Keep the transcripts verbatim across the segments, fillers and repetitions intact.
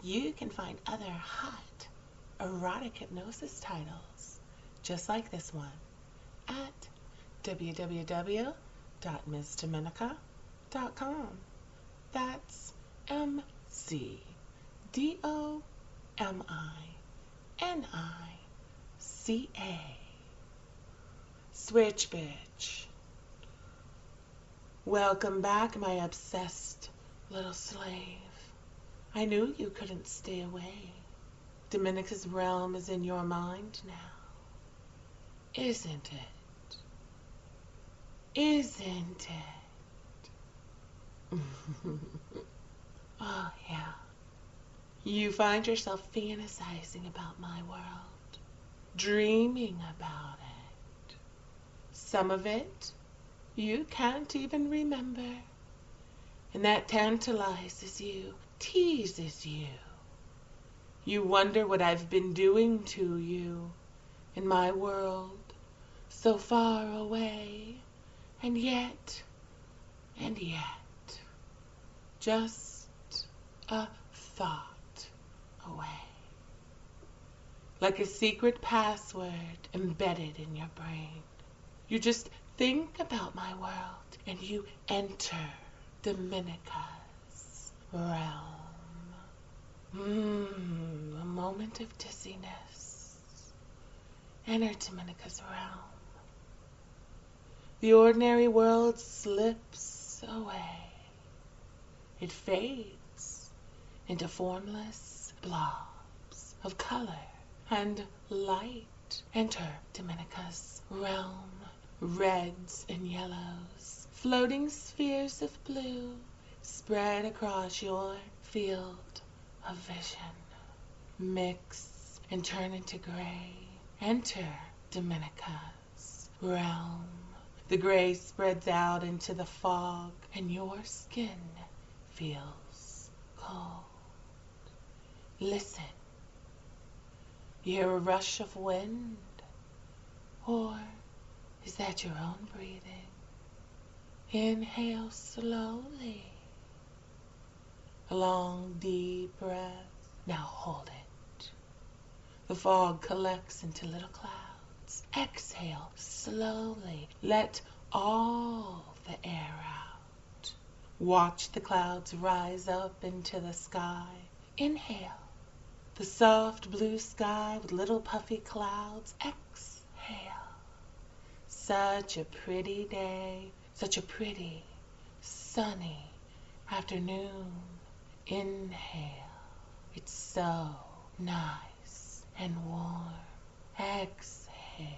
You can find other hot, erotic hypnosis titles just like this one at w w w dot ms dominica dot com. That's M C D O M I N I C A. Switch bitch. Welcome back, my obsessed little slave. I knew you couldn't stay away. Dominica's realm is in your mind now. Isn't it? Isn't it? Oh, yeah. You find yourself fantasizing about my world, dreaming about it. Some of it you can't even remember, and that tantalizes you, teases you. You wonder what I've been doing to you in my world, so far away, and yet, and yet, just a thought away. Like a secret password embedded in your brain. You just think about my world and you enter Dominica's realm. Mmm, a moment of dizziness. Enter Dominica's realm. The ordinary world slips away. It fades into formless blobs of color and light. Enter Dominica's realm. Reds and yellows, floating spheres of blue spread across your field of vision. Mix and turn into gray. Enter Dominica's realm. The gray spreads out into the fog, and your skin feels cold. Listen. You hear a rush of wind, or is that your own breathing? Inhale slowly. A long, deep breath. Now hold it. The fog collects into little clouds. Exhale slowly. Let all the air out. Watch the clouds rise up into the sky. Inhale. The soft blue sky with little puffy clouds. Exhale. Such a pretty day, such a pretty, sunny afternoon. Inhale. It's so nice and warm. Exhale.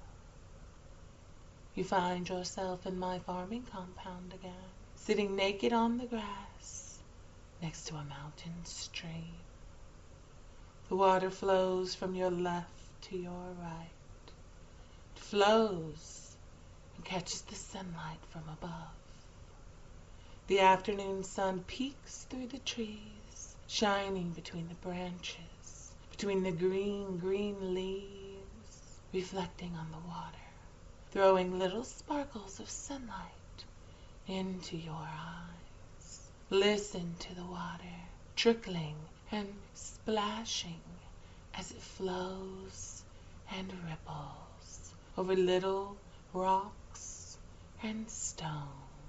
You find yourself in my farming compound again, sitting naked on the grass next to a mountain stream. The water flows from your left to your right. It flows and catches the sunlight from above. The afternoon sun peeks through the trees, shining between the branches, between the green, green leaves, reflecting on the water, throwing little sparkles of sunlight into your eyes. Listen to the water trickling and splashing as it flows and ripples over little rocks and stones.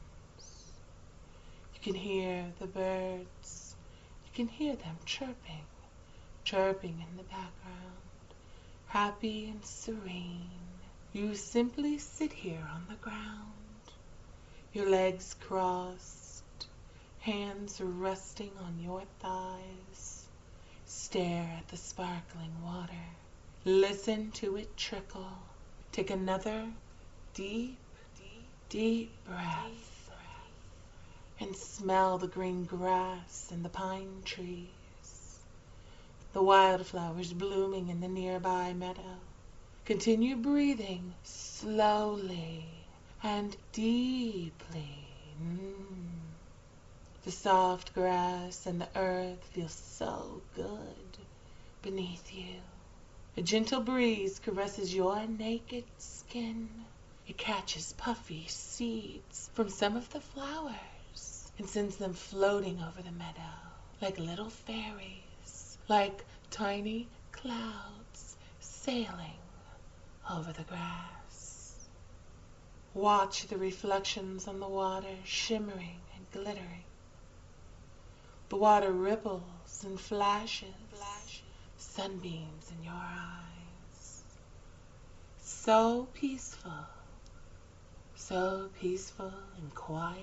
You can hear the birds. You can hear them chirping, chirping in the background, happy and serene. You simply sit here on the ground, your legs crossed, hands resting on your thighs. Stare at the sparkling water. Listen to it trickle. Take another deep, deep, deep breath. And smell the green grass and the pine trees. The wildflowers blooming in the nearby meadow. Continue breathing slowly and deeply. Mm. The soft grass and the earth feel so good beneath you. A gentle breeze caresses your naked skin. It catches puffy seeds from some of the flowers and sends them floating over the meadow like little fairies like tiny clouds sailing over the grass. Watch the reflections on the water shimmering and glittering. The water ripples and flashes, sunbeams in your eyes. So peaceful, so peaceful and quiet.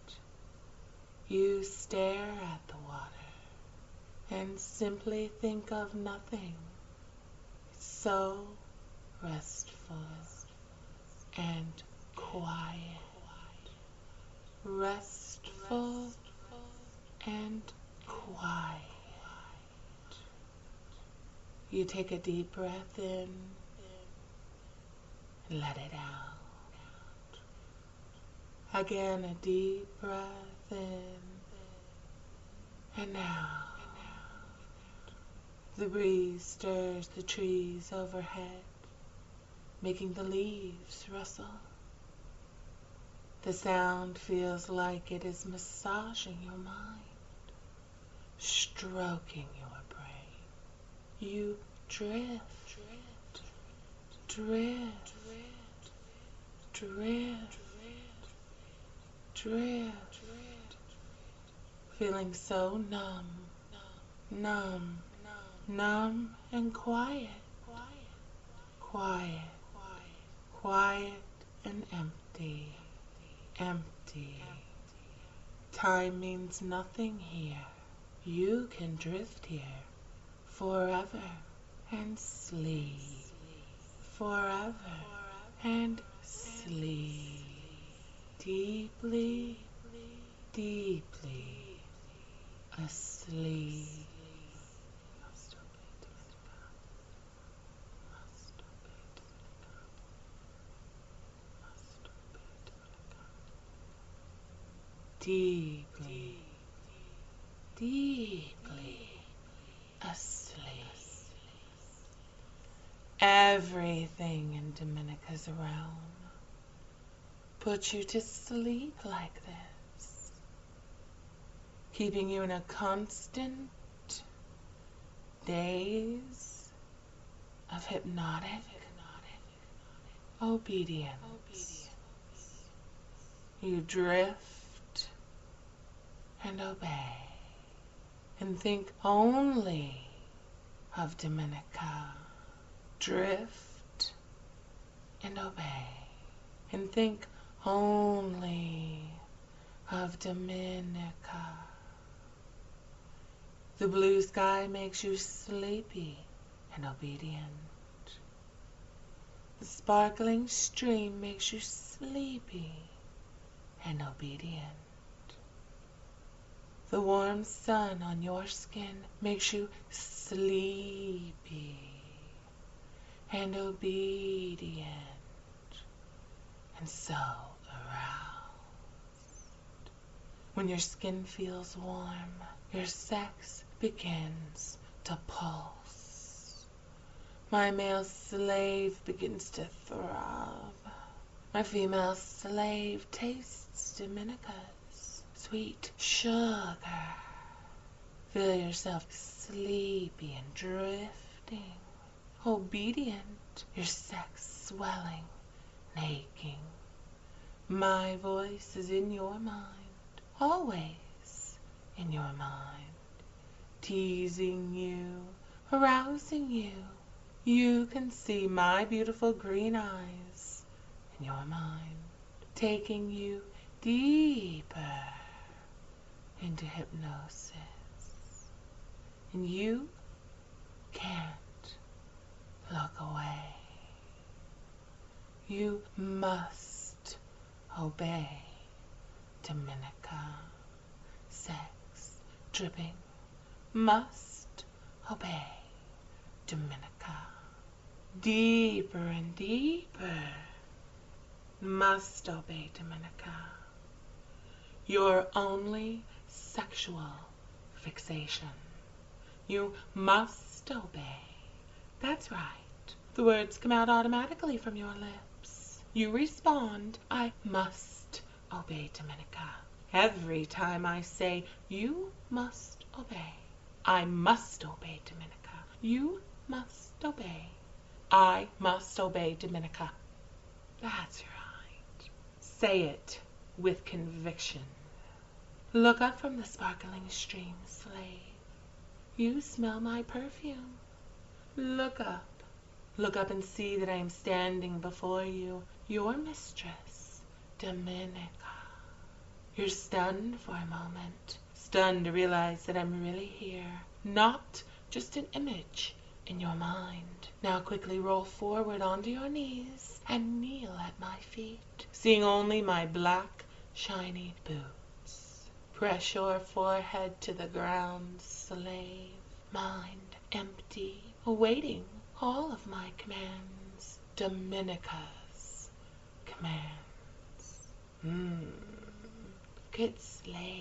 You stare at the water and simply think of nothing. It's so restful and quiet. Restful and quiet. You take a deep breath in and let it out. Again, a deep breath in and out. The breeze stirs the trees overhead, making the leaves rustle. The sound feels like it is massaging your mind, stroking your brain. You drift, drift, drift, drift, feeling so numb, numb, numb and quiet, quiet, quiet and empty, empty. Time means nothing here. You can drift here forever and sleep, forever and sleep, deeply, deeply asleep. Deeply, deeply asleep. Everything in Dominica's realm puts you to sleep like this, keeping you in a constant daze of hypnotic obedience. You drift and obey and think only of Dominica. Drift and obey and think only of Dominica. The blue sky makes you sleepy and obedient. The sparkling stream makes you sleepy and obedient. The warm sun on your skin makes you sleepy and obedient, and so aroused. When your skin feels warm, your sex begins to pulse. My male slave begins to throb. My female slave tastes Dominica's sweet sugar. Feel yourself sleepy and drifting, obedient, your sex swelling, aching. My voice is in your mind, always in your mind, teasing you, arousing you. You can see my beautiful green eyes in your mind, taking you deeper into hypnosis. And you can't look away. You must obey Dominica. Sex dripping. Must obey Dominica. Deeper and deeper. Must obey Dominica. Your only sexual fixation. You must obey. That's right. The words come out automatically from your lips. You respond, I must obey Dominica. Every time I say, you must obey, I must obey, Dominica. You must obey. I must obey, Dominica. That's right. Say it with conviction. Look up from the sparkling stream, slave. You smell my perfume. Look up. Look up and see that I am standing before you, your mistress, Dominica. You're stunned for a moment, stunned to realize that I'm really here, not just an image in your mind. Now quickly roll forward onto your knees and kneel at my feet, seeing only my black, shiny boots. Press your forehead to the ground, slave, mind empty, awaiting all of my commands, Dominica's commands. Mmm, good slave.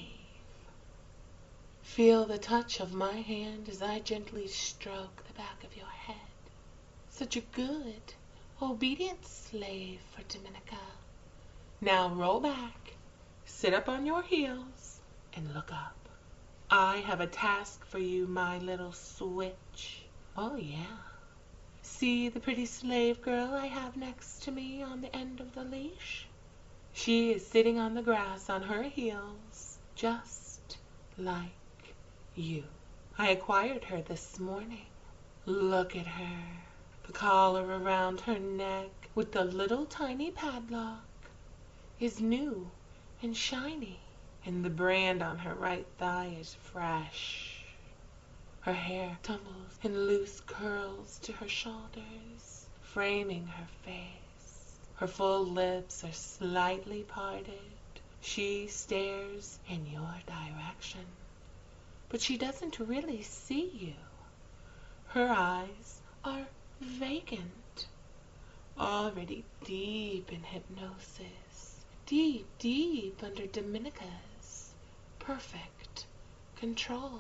Feel the touch of my hand as I gently stroke the back of your head. Such a good, obedient slave for Dominica. Now roll back, sit up on your heels, and look up. I have a task for you, my little switch. Oh, yeah. See the pretty slave girl I have next to me on the end of the leash? She is sitting on the grass on her heels, just like you. I acquired her this morning. Look at her. The collar around her neck with the little tiny padlock is new and shiny, and the brand on her right thigh is fresh. Her hair tumbles in loose curls to her shoulders, framing her face. Her full lips are slightly parted. She stares in your direction, but she doesn't really see you. Her eyes are vacant, already deep in hypnosis, deep, deep under Dominica's perfect control.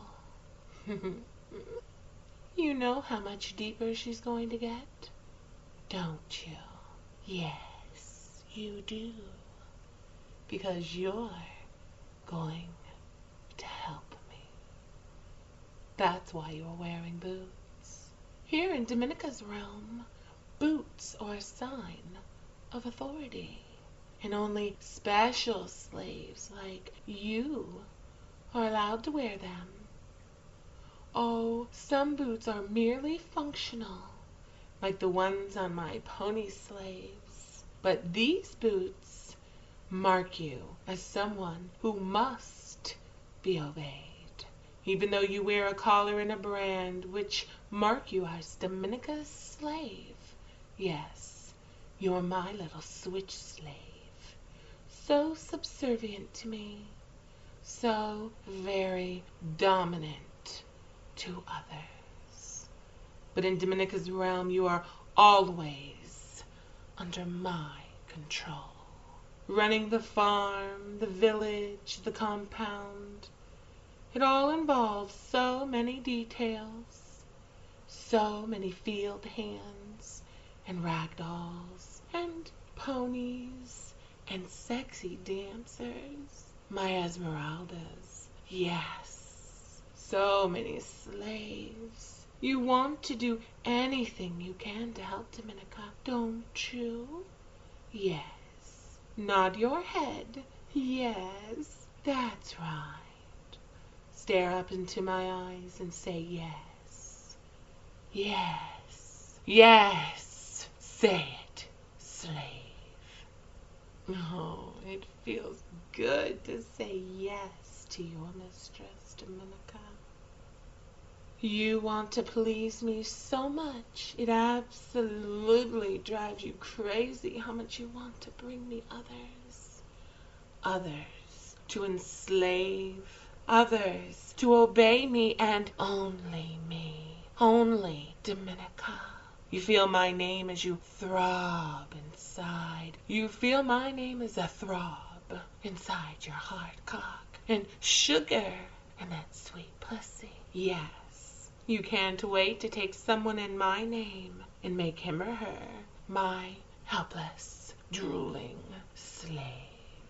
You know how much deeper she's going to get, don't you? Yes, you do. Because you're going to help me. That's why you're wearing boots. Here in Dominica's realm, boots are a sign of authority. And only special slaves like you are allowed to wear them. Oh, some boots are merely functional, like the ones on my pony slaves. But these boots mark you as someone who must be obeyed, even though you wear a collar and a brand which mark you as Dominica's slave. Yes, you're my little switch slave, so subservient to me, so very dominant to others. But in Dominica's realm, you are always under my control. Running the farm, the village, the compound. It all involves so many details, so many field hands, and ragdolls, and ponies, and sexy dancers. My Esmeraldas, yes. So many slaves. You want to do anything you can to help Dominica, don't you? Yes. Nod your head. Yes, that's right. Stare up into my eyes and say yes. Yes. Yes. Say it, slave. Oh, it feels good to say yes to your mistress, Dominica. You want to please me so much, it absolutely drives you crazy how much you want to bring me others. Others to enslave, others to obey me, and only me, only Dominica. You feel my name as you throb inside. You feel my name as a throb inside your hard cock, and sugar and that sweet pussy. Yes. You can't wait to take someone in my name and make him or her my helpless, drooling slave.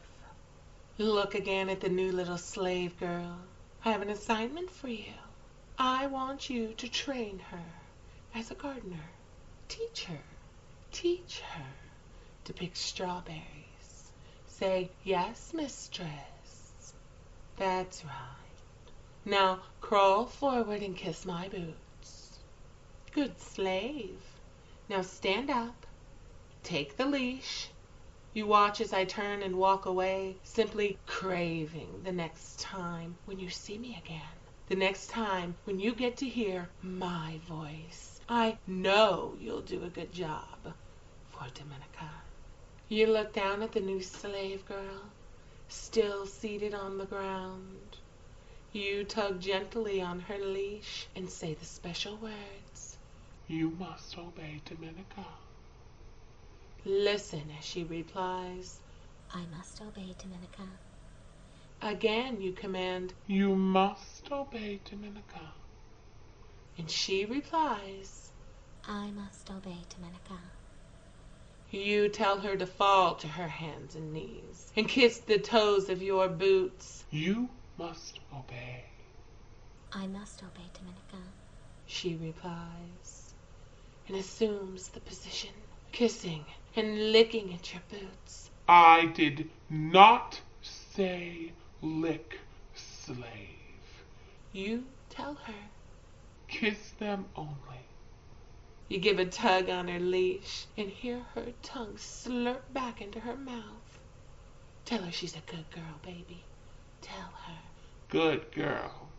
Look again at the new little slave girl. I have an assignment for you. I want you to train her as a gardener. Teach her, teach her to pick strawberries. Say, yes, mistress. That's right. Now crawl forward and kiss my boots. Good slave. Now stand up. Take the leash. You watch as I turn and walk away, simply craving the next time when you see me again. The next time when you get to hear my voice. I know you'll do a good job for Dominica. You look down at the new slave girl, still seated on the ground. You tug gently on her leash and say the special words. You must obey Dominica. Listen as she replies. I must obey, Dominica. Again you command. You must obey Dominica. And she replies. I must obey, Dominica. You tell her to fall to her hands and knees and kiss the toes of your boots. You must obey. I must obey, Dominica. She replies and assumes the position, kissing and licking at your boots. I did not say lick, slave. You tell her. Kiss them only. You give a tug on her leash and hear her tongue slurp back into her mouth. Tell her she's a good girl, baby. Tell her. Good girl.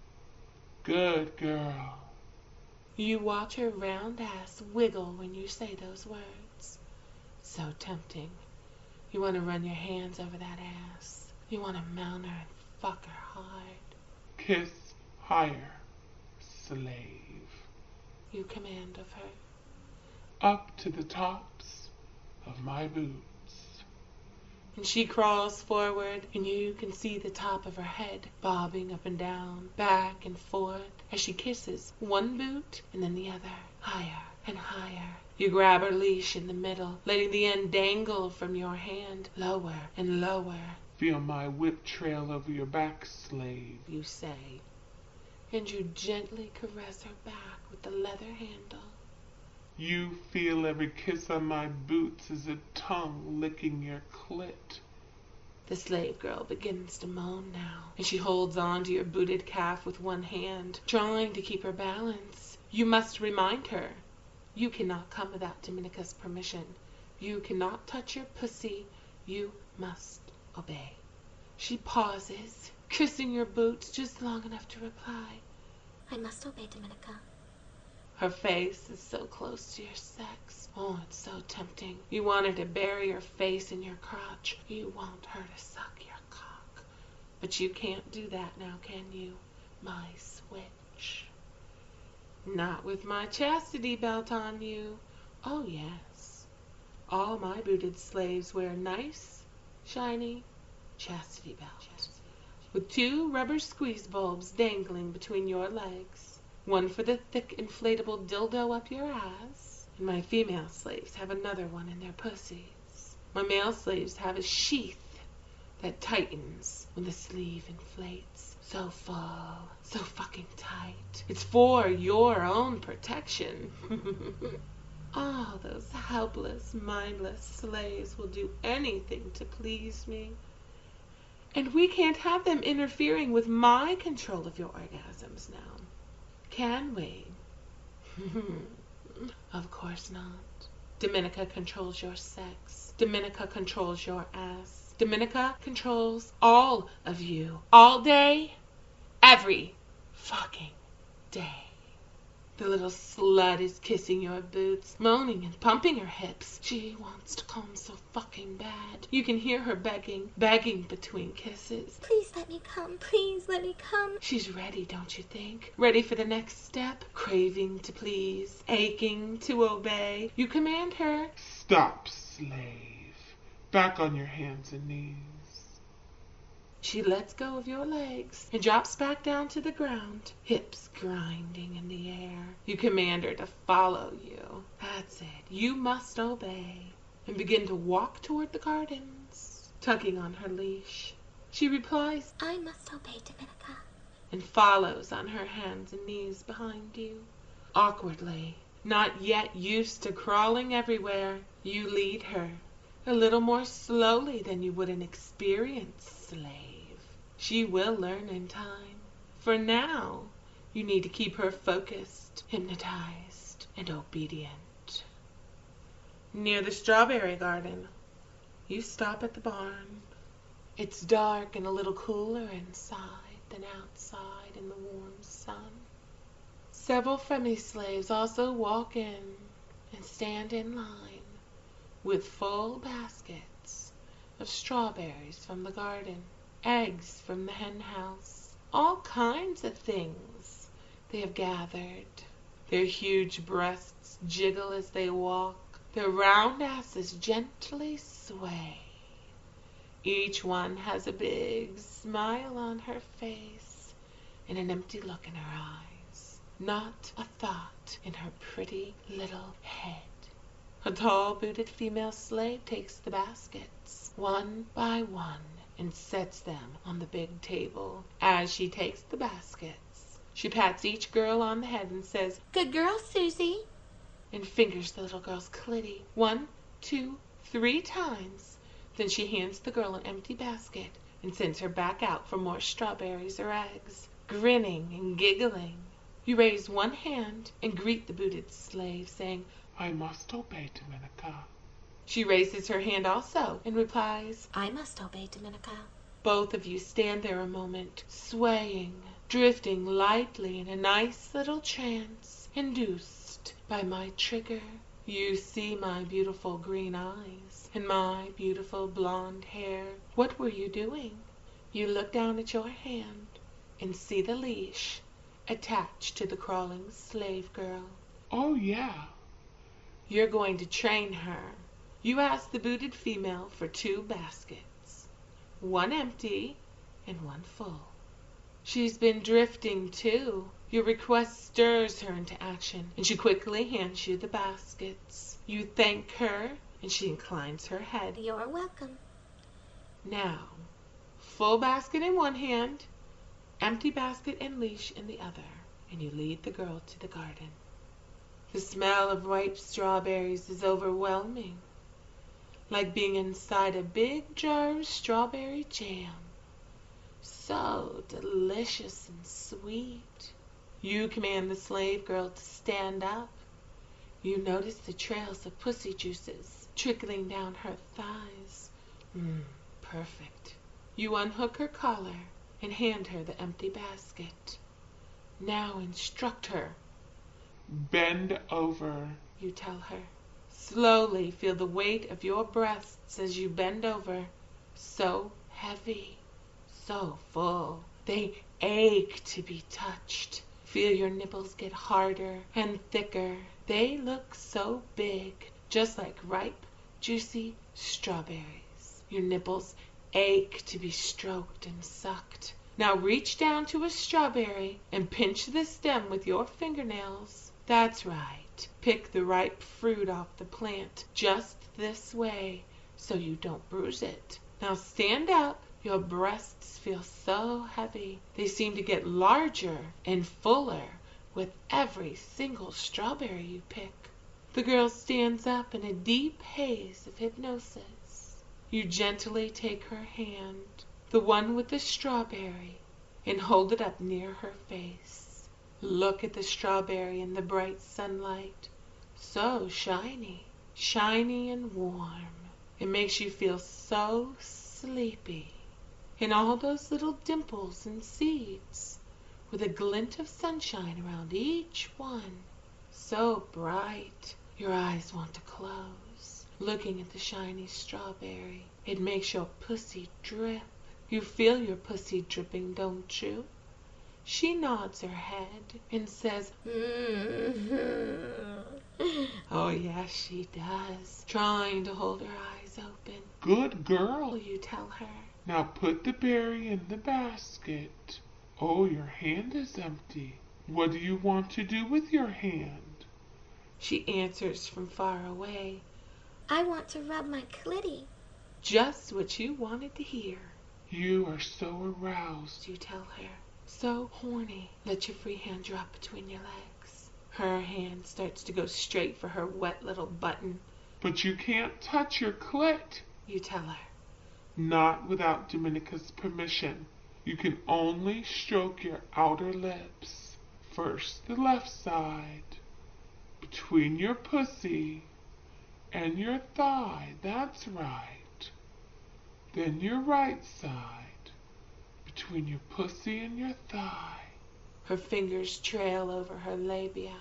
Good girl. You watch her round ass wiggle when you say those words. So tempting. You want to run your hands over that ass. You want to mount her and fuck her hard. Kiss higher, slave. You command of her. Up to the tops of my boots. And she crawls forward, and you can see the top of her head bobbing up and down, back and forth, as she kisses one boot and then the other, higher and higher. You grab her leash in the middle, letting the end dangle from your hand, lower and lower. Feel my whip trail over your back, slave, you say. And you gently caress her back with the leather handle. You feel every kiss on my boots as a tongue licking your clit. The slave girl begins to moan now, and she holds on to your booted calf with one hand, trying to keep her balance. You must remind her. You cannot come without Dominica's permission. You cannot touch your pussy. You must obey. She pauses, kissing your boots just long enough to reply. I must obey, Dominica. Her face is so close to your sex. Oh, it's so tempting. You want her to bury her face in your crotch. You want her to suck your cock. But you can't do that now, can you, my switch? Not with my chastity belt on you. Oh, yes. All my booted slaves wear nice, shiny chastity belts with two rubber squeeze bulbs dangling between your legs. One for the thick inflatable dildo up your ass, and my female slaves have another one in their pussies. My male slaves have a sheath that tightens when the sleeve inflates. So full, so fucking tight. It's for your own protection. All those helpless, mindless slaves will do anything to please me. And we can't have them interfering with my control of your orgasms now. Can we? Of course not. Dominica controls your sex. Dominica controls your ass. Dominica controls all of you. All day, every fucking day. The little slut is kissing your boots, moaning and pumping her hips. She wants to come so fucking bad. You can hear her begging, begging between kisses. Please let me come. Please let me come. She's ready, don't you think? Ready for the next step? Craving to please, aching to obey. You command her. Stop, slave. Back on your hands and knees. She lets go of your legs and drops back down to the ground, hips grinding in the air. You command her to follow you. That's it. You must obey and begin to walk toward the gardens, tugging on her leash. She replies, I must obey, Dominica. and follows on her hands and knees behind you. Awkwardly, not yet used to crawling everywhere, you lead her, a little more slowly than you would an experienced slave. She will learn in time. For now, you need to keep her focused, hypnotized, and obedient. Near the strawberry garden, you stop at the barn. It's dark and a little cooler inside than outside in the warm sun. Several friendly slaves also walk in and stand in line with full baskets of strawberries from the garden, eggs from the hen house, all kinds of things they have gathered. Their huge breasts jiggle as they walk, their round asses gently sway. Each one has a big smile on her face and an empty look in her eyes. Not a thought in her pretty little head. A tall booted female slave takes the baskets, one by one, and sets them on the big table. As she takes the baskets, she pats each girl on the head and says, "Good girl, Susie," and fingers the little girl's clitty one, two, three times. Then she hands the girl an empty basket and sends her back out for more strawberries or eggs, grinning and giggling. You raise one hand and greet the booted slave, saying, "I must obey, Dominica." She raises her hand also and replies, "I must obey, Dominica." Both of you stand there a moment, swaying, drifting lightly in a nice little trance, induced by my trigger. You see my beautiful green eyes and my beautiful blonde hair. What were you doing? You look down at your hand and see the leash attached to the crawling slave girl. Oh, yeah. You're going to train her. You ask the booted female for two baskets, one empty and one full. She's been drifting too. Your request stirs her into action, and she quickly hands you the baskets. You thank her, and she inclines her head. "You're welcome." Now, full basket in one hand, empty basket and leash in the other, and you lead the girl to the garden. The smell of ripe strawberries is overwhelming, like being inside a big jar of strawberry jam. So delicious and sweet. You command the slave girl to stand up. You notice the trails of pussy juices trickling down her thighs. Mmm, perfect. You unhook her collar and hand her the empty basket. Now instruct her. "Bend over," You tell her. Slowly feel the weight of your breasts as you bend over. So heavy, so full. They ache to be touched. Feel your nipples get harder and thicker. They look so big, just like ripe, juicy strawberries. Your nipples ache to be stroked and sucked. Now reach down to a strawberry and pinch the stem with your fingernails. That's right. Pick the ripe fruit off the plant just this way so you don't bruise it. Now stand up. Your breasts feel so heavy. They seem to get larger and fuller with every single strawberry you pick. The girl stands up in a deep haze of hypnosis. You gently take her hand, the one with the strawberry, and hold it up near her face. Look at the strawberry in the bright sunlight. So shiny, shiny and warm. It makes you feel so sleepy. And all those little dimples and seeds, with a glint of sunshine around each one. So bright, your eyes want to close, looking at the shiny strawberry. It makes your pussy drip. You feel your pussy dripping, don't you? She nods her head and says, "Mm-hmm." Oh, yes, she does, trying to hold her eyes open. "Good girl." You tell her. "Now put the berry in the basket." "Oh, your hand is empty. What do you want to do with your hand?" She answers from far away. "I want to rub my clitty." Just what you wanted to hear. "You are so aroused." You tell her. so horny. Let your free hand drop between your legs. Her hand starts to go straight for her wet little button. But you can't touch your clit. You tell her. Not without Domenica's permission. You can only stroke your outer lips. First the left side, between your pussy and your thigh, that's right. Then your right side, between your pussy and your thigh. Her fingers trail over her labia.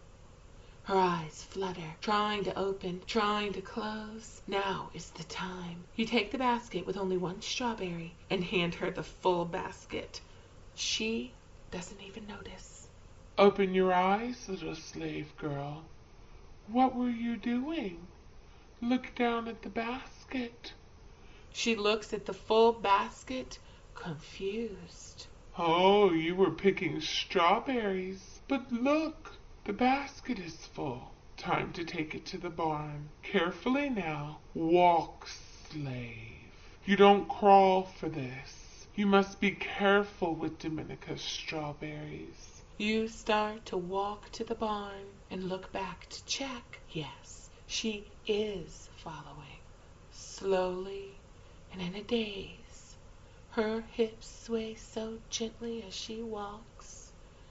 Her eyes flutter, trying to open, trying to close. Now is the time. You take the basket with only one strawberry and hand her the full basket. She doesn't even notice. Open your eyes, little slave girl. What were you doing? Look down at the basket. She looks at the full basket, confused. Oh, you were picking strawberries. But look, the basket is full. Time to take it to the barn. Carefully now. Walk, slave. You don't crawl for this. You must be careful with Domenica's strawberries. You start to walk to the barn and look back to check. Yes, she is following. Slowly and in a daze. Her hips sway so gently as she walks,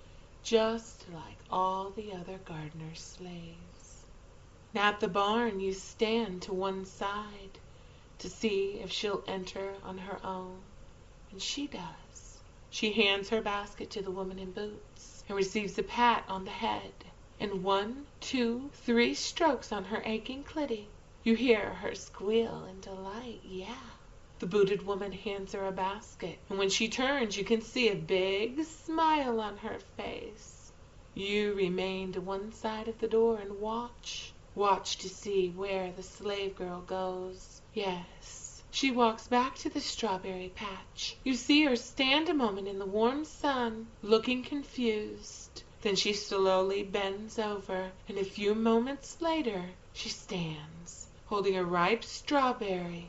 just like all the other gardener's slaves. Now at the barn you stand to one side to see if she'll enter on her own, and she does. She hands her basket to the woman in boots and receives a pat on the head, and one, two, three strokes on her aching clitty. You hear her squeal in delight, yeah. The booted woman hands her a basket, and when she turns you can see a big smile on her face. You remain to one side of the door and watch. Watch to see where the slave girl goes. Yes, she walks back to the strawberry patch. You see her stand a moment in the warm sun, looking confused. Then she slowly bends over, and a few moments later she stands, holding a ripe strawberry,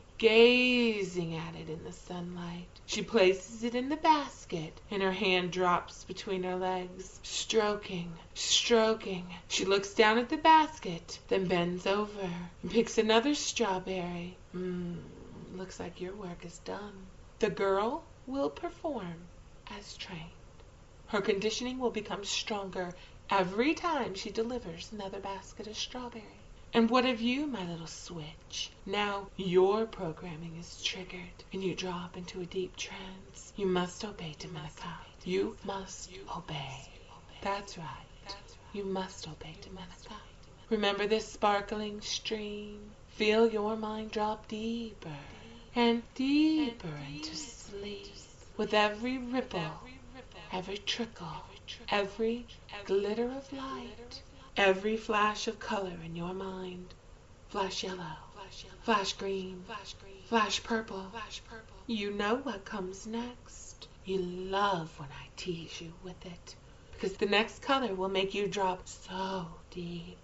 gazing at it in the sunlight. She places it in the basket, and her hand drops between her legs, stroking, stroking. She looks down at the basket, then bends over and picks another strawberry. Mmm, looks like your work is done. The girl will perform as trained. Her conditioning will become stronger every time she delivers another basket of strawberry. And what of you, my little switch? Now your programming is triggered, and you drop into a deep trance. You must obey, Domenica. You must obey. That's right. You must obey, Domenica. Remember this sparkling stream. Feel your mind drop deeper and deeper into sleep. With every ripple, every trickle, every glitter of light, every flash of color in your mind. Flash yellow, flash green, flash purple. You know what comes next. You love when I tease you with it, because the next color will make you drop so deep.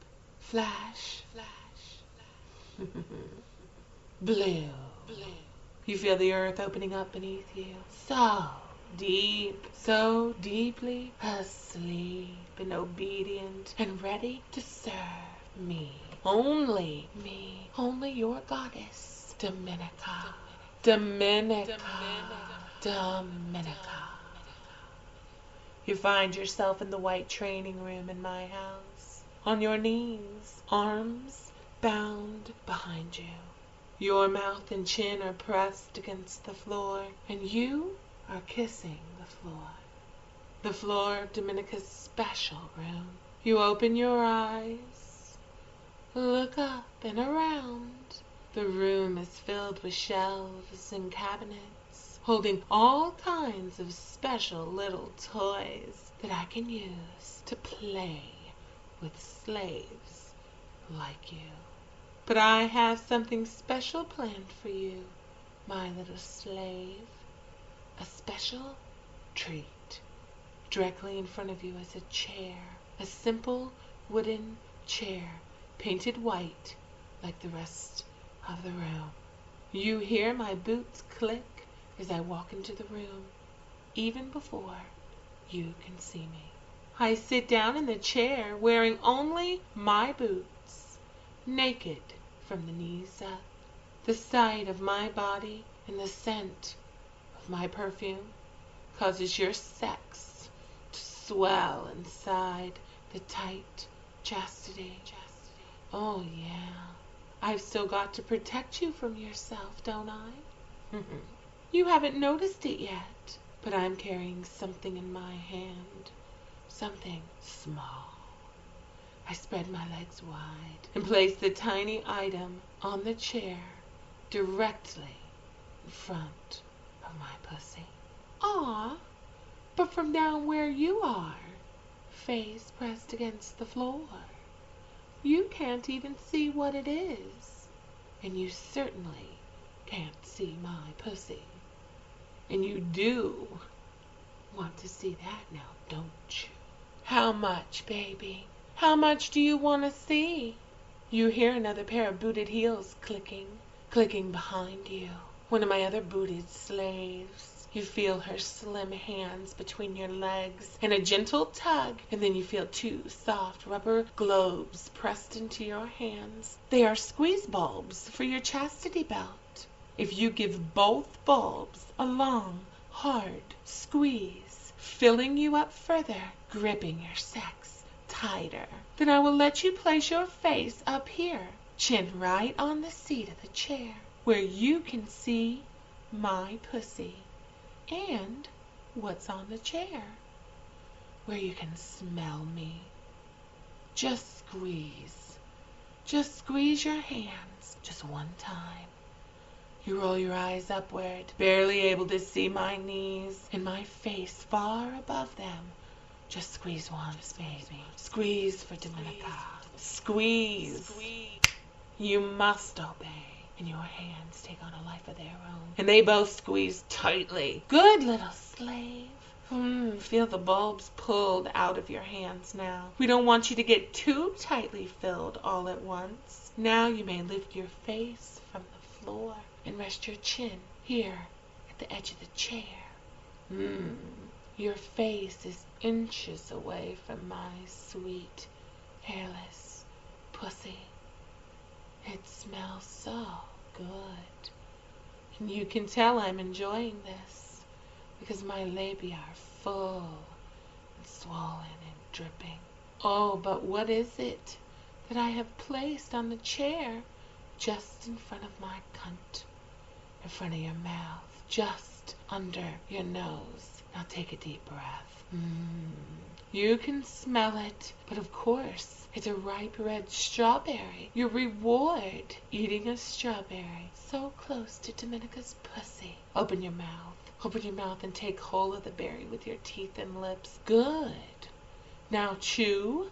Flash, flash. Blue. You feel the earth opening up beneath you. So deep, so deeply asleep and obedient and ready to serve me. Only me. Only your goddess, Domenica. Domenica. Domenica. You find yourself in the white training room in my house, on your knees, arms bound behind you. Your mouth and chin are pressed against the floor, and you are kissing the floor. The floor of Domenica's special room. You open your eyes, look up and around. The room is filled with shelves and cabinets, holding all kinds of special little toys that I can use to play with slaves like you. But I have something special planned for you, my little slave. A special treat. Directly in front of you is a chair, a simple wooden chair, painted white like the rest of the room. You hear my boots click as I walk into the room, even before you can see me. I sit down in the chair wearing only my boots, naked from the knees up. The sight of my body and the scent of my perfume causes your sex to swell inside the tight chastity. Oh yeah, I've still got to protect you from yourself, don't I? You haven't noticed it yet, but I'm carrying something in my hand, something small. I spread my legs wide and place the tiny item on the chair directly in front of my pussy. Aw, but from down where you are, face pressed against the floor, you can't even see what it is. And you certainly can't see my pussy. And you do want to see that now, don't you? How much, baby? How much do you want to see? You hear another pair of booted heels clicking, clicking behind you. One of my other booted slaves. You feel her slim hands between your legs and a gentle tug, and then you feel two soft rubber globes pressed into your hands. They are squeeze bulbs for your chastity belt. If you give both bulbs a long, hard squeeze, filling you up further, gripping your sex tighter, then I will let you place your face up here, chin right on the seat of the chair, where you can see my pussy and what's on the chair, where you can smell me. Just squeeze. Just squeeze your hands just one time. You roll your eyes upward, barely able to see my knees and my face far above them. Just squeeze once, baby. Squeeze for Dominica. Squeeze. You must obey. And your hands take on a life of their own. And they both squeeze tightly. Good little slave. Mm, feel the bulbs pulled out of your hands now. We don't want you to get too tightly filled all at once. Now you may lift your face from the floor and rest your chin here at the edge of the chair. Mm, your face is inches away from my sweet, hairless pussy. It smells so good. And you can tell I'm enjoying this because my labia are full and swollen and dripping. Oh, but what is it that I have placed on the chair just in front of my cunt, in front of your mouth, just under your nose? Now take a deep breath. Mm. You can smell it, but of course, it's a ripe red strawberry. Your reward, eating a strawberry so close to Dominica's pussy. Open your mouth. Open your mouth and take hold of the berry with your teeth and lips. Good. Now chew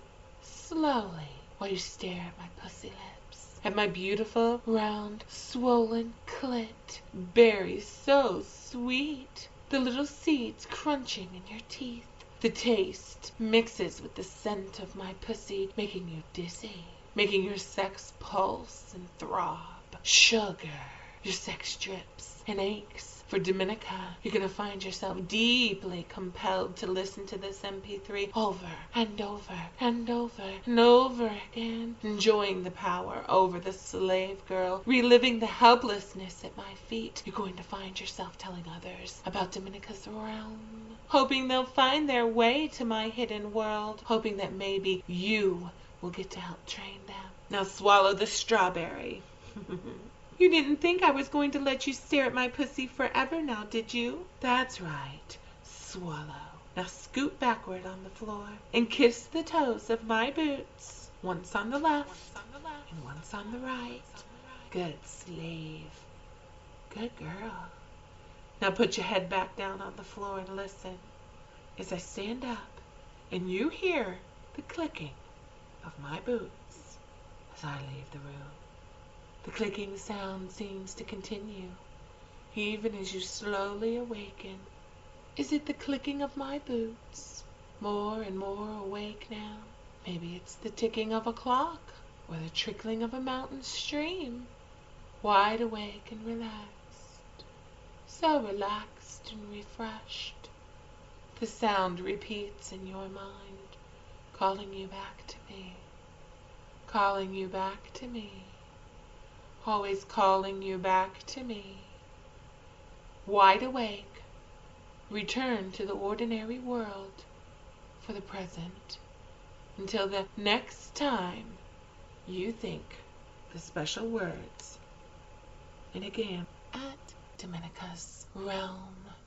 slowly while you stare at my pussy lips. At my beautiful, round, swollen clit. Berries so sweet. The little seeds crunching in your teeth. The taste mixes with the scent of my pussy, making you dizzy, making your sex pulse and throb. Sugar. Your sex drips and aches. For Dominica, you're going to find yourself deeply compelled to listen to this M P three over and over and over and over again, enjoying the power over the slave girl, reliving the helplessness at my feet. You're going to find yourself telling others about Dominica's realm, hoping they'll find their way to my hidden world, hoping that maybe you will get to help train them. Now swallow the strawberry. You didn't think I was going to let you stare at my pussy forever now, did you? That's right. Swallow. Now scoot backward on the floor and kiss the toes of my boots. Once on the left and once on the right. Good slave. Good girl. Now put your head back down on the floor and listen as I stand up and you hear the clicking of my boots as I leave the room. The clicking sound seems to continue, even as you slowly awaken. Is it the clicking of my boots? More and more awake now. Maybe it's the ticking of a clock, or the trickling of a mountain stream. Wide awake and relaxed. So relaxed and refreshed. The sound repeats in your mind, calling you back to me, calling you back to me, always calling you back to me. Wide awake, return to the ordinary world for the present until the next time you think the special words. And again, at Domenica's realm.